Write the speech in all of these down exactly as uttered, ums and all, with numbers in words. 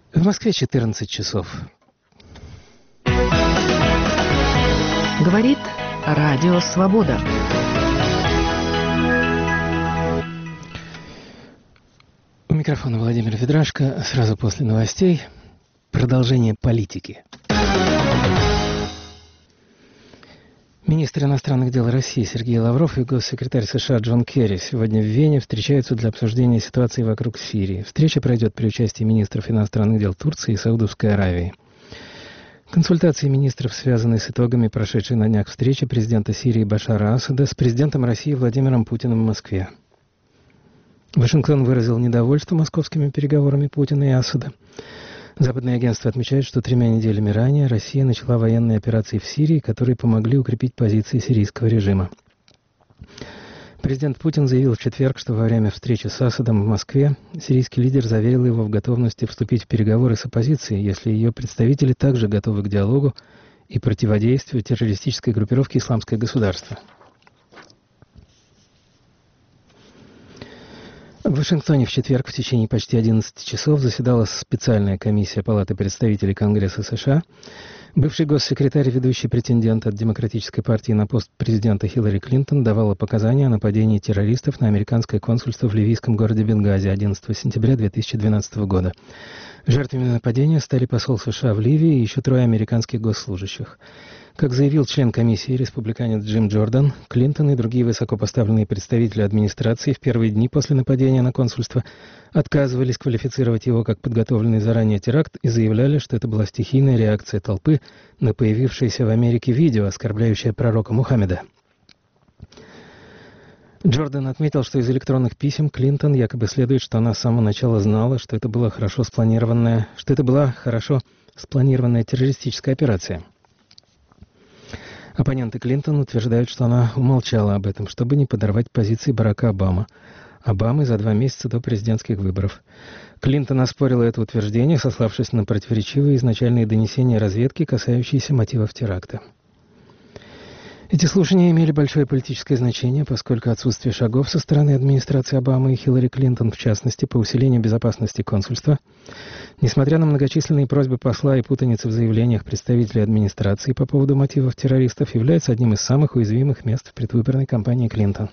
В Москве четырнадцать часов. Говорит Радио Свобода. У микрофона Владимир Ведрашко. Сразу после новостей продолжение политики. Министр иностранных дел России Сергей Лавров и госсекретарь США Джон Керри сегодня в Вене встречаются для обсуждения ситуации вокруг Сирии. Встреча пройдет при участии министров иностранных дел Турции и Саудовской Аравии. Консультации министров связаны с итогами прошедшей на днях встречи президента Сирии Башара Асада с президентом России Владимиром Путиным в Москве. Вашингтон выразил недовольство московскими переговорами Путина и Асада. Западные агентства отмечают, что тремя неделями ранее Россия начала военные операции в Сирии, которые помогли укрепить позиции сирийского режима. Президент Путин заявил в четверг, что во время встречи с Асадом в Москве сирийский лидер заверил его в готовности вступить в переговоры с оппозицией, если ее представители также готовы к диалогу и противодействию террористической группировке «Исламское государство». В Вашингтоне в четверг в течение почти одиннадцати часов заседала специальная комиссия Палаты представителей Конгресса США. Бывший госсекретарь и ведущий претендент от Демократической партии на пост президента Хиллари Клинтон давала показания о нападении террористов на американское консульство в ливийском городе Бенгази одиннадцатого сентября две тысячи двенадцатого года. Жертвами нападения стали посол США в Ливии и еще трое американских госслужащих. Как заявил член комиссии, республиканец Джим Джордан, Клинтон и другие высокопоставленные представители администрации в первые дни после нападения на консульство отказывались квалифицировать его как подготовленный заранее теракт и заявляли, что это была стихийная реакция толпы на появившееся в Америке видео, оскорбляющее пророка Мухаммеда. Джордан отметил, что из электронных писем Клинтон якобы следует, что она с самого начала знала, что это была хорошо спланированная, что это была хорошо спланированная террористическая операция. Оппоненты Клинтон утверждают, что она умолчала об этом, чтобы не подорвать позиции Барака Обамы. Обамы за два месяца до президентских выборов. Клинтон оспорила это утверждение, сославшись на противоречивые изначальные донесения разведки, касающиеся мотивов теракта. Эти слушания имели большое политическое значение, поскольку отсутствие шагов со стороны администрации Обамы и Хиллари Клинтон, в частности, по усилению безопасности консульства, несмотря на многочисленные просьбы посла и путаницы в заявлениях представителей администрации по поводу мотивов террористов, является одним из самых уязвимых мест в предвыборной кампании Клинтон.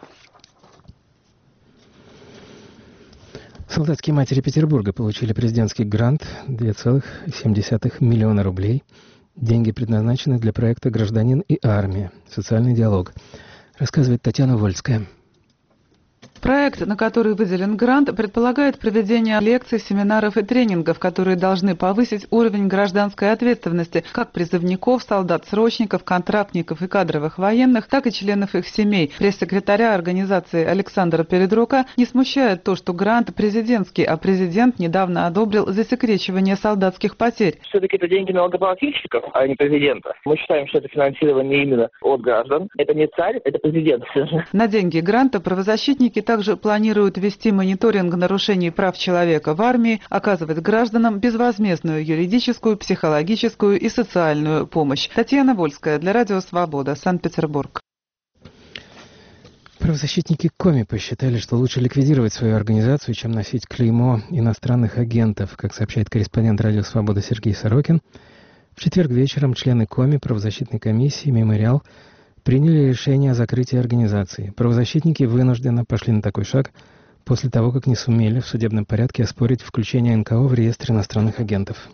Солдатские матери Петербурга получили президентский грант две целых семь десятых миллиона рублей. Деньги предназначены для проекта «Гражданин и армия. Социальный диалог», рассказывает Татьяна Вольская. Проект, на который выделен грант, предполагает проведение лекций, семинаров и тренингов, которые должны повысить уровень гражданской ответственности как призывников, солдат-срочников, контрактников и кадровых военных, так и членов их семей. Пресс-секретаря организации Александра Передрука не смущает то, что грант президентский, а президент недавно одобрил засекречивание солдатских потерь. Все-таки это деньги налогоплательщиков, а не президента. Мы считаем, что это финансирование именно от граждан. Это не царь, это президент. На деньги гранта правозащитники также планируют вести мониторинг нарушений прав человека в армии, оказывать гражданам безвозмездную юридическую, психологическую и социальную помощь. Татьяна Вольская для Радио Свобода, Санкт-Петербург. Правозащитники Коми посчитали, что лучше ликвидировать свою организацию, чем носить клеймо иностранных агентов, как сообщает корреспондент Радио Свобода Сергей Сорокин. В четверг вечером члены Коми, правозащитной комиссии «Мемориал» приняли решение о закрытии организации. Правозащитники вынужденно пошли на такой шаг после того, как не сумели в судебном порядке оспорить включение эн ка о в реестр иностранных агентов.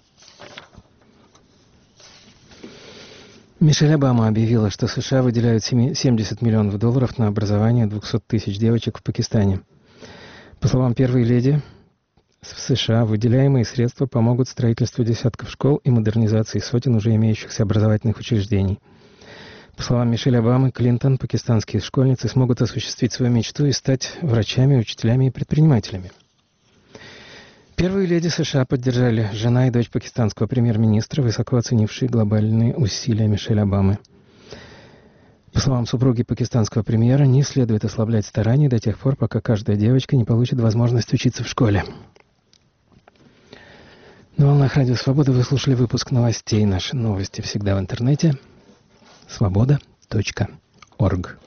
Мишель Обама объявила, что США выделяют семьдесят миллионов долларов на образование двухсот тысяч девочек в Пакистане. По словам первой леди, в США выделяемые средства помогут строительству десятков школ и модернизации сотен уже имеющихся образовательных учреждений. По словам Мишель Обамы, Клинтон, пакистанские школьницы смогут осуществить свою мечту и стать врачами, учителями и предпринимателями. Первые леди США поддержали жена и дочь пакистанского премьер-министра, высоко оценившие глобальные усилия Мишель Обамы. По словам супруги пакистанского премьера, не следует ослаблять старания до тех пор, пока каждая девочка не получит возможность учиться в школе. На волнах Радио Свобода вы слушали выпуск новостей. Наши новости всегда в интернете. свобода точка орг